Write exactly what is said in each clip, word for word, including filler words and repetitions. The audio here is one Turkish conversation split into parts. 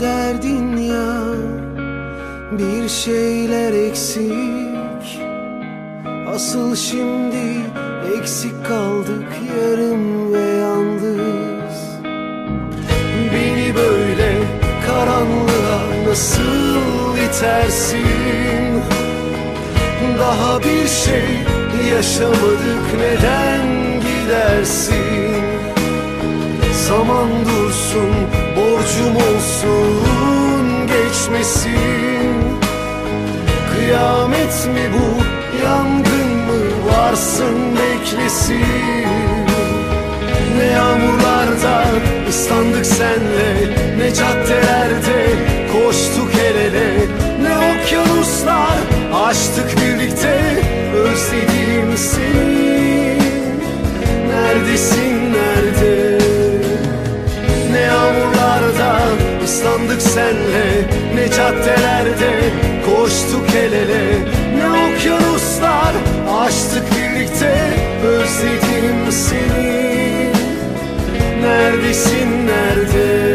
derdin ya, bir şeyler eksik. Asıl şimdi eksik kaldık, yarım ve yalnız. Beni böyle karanlığa nasıl itersin? Daha bir şey yaşamadık, neden gidersin? Zaman dursun, borcum olsun geçmesin. Kıyamet mi bu, yangın mı, varsın beklesin. Ne yağmurlarda ıslandık senle, ne caddelerde koştuk el ele, ne okyanuslar aştık birlikte. Özlediğim seni, neredesin nerede? Ne yağmurlarda ıslandık senle, ne caddelerde koştuk el ele, ne okyanuslar aştık birlikte. Özledim seni, neredesin nerede?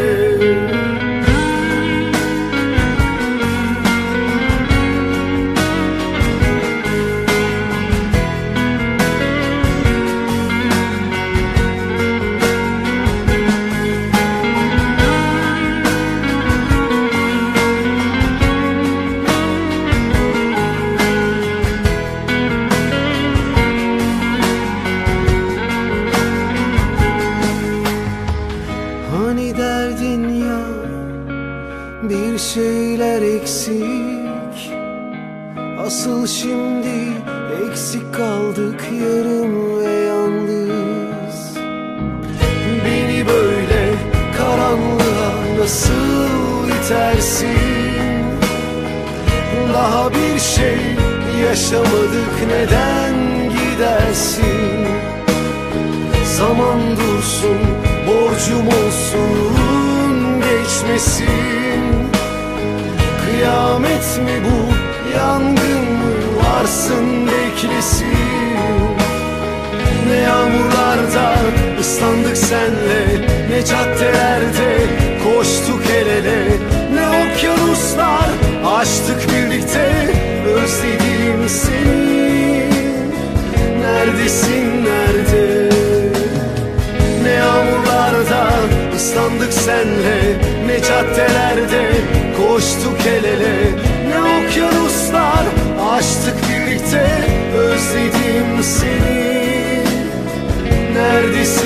Hani derdin ya, bir şeyler eksik. Asıl şimdi eksik kaldık, yarım ve yalnız. Beni böyle karanlığa nasıl itersin? Daha bir şey yaşamadık, neden gidersin? Zaman dursun, borcum olsun geçmesin. Kıyamet mi bu, yangın mı, varsın beklesin. Ne yağmurlarda ıslandık senle, ne caddelerde koştuk el ele, ne okyanuslar aştık birlikte. Özlediğim seni, neredesin nerede? Ne yağmurlarda ıslandık senle, ne caddelerde koştuk el ele, ne okyanuslar aştık birlikte. Özledim seni, neredesin?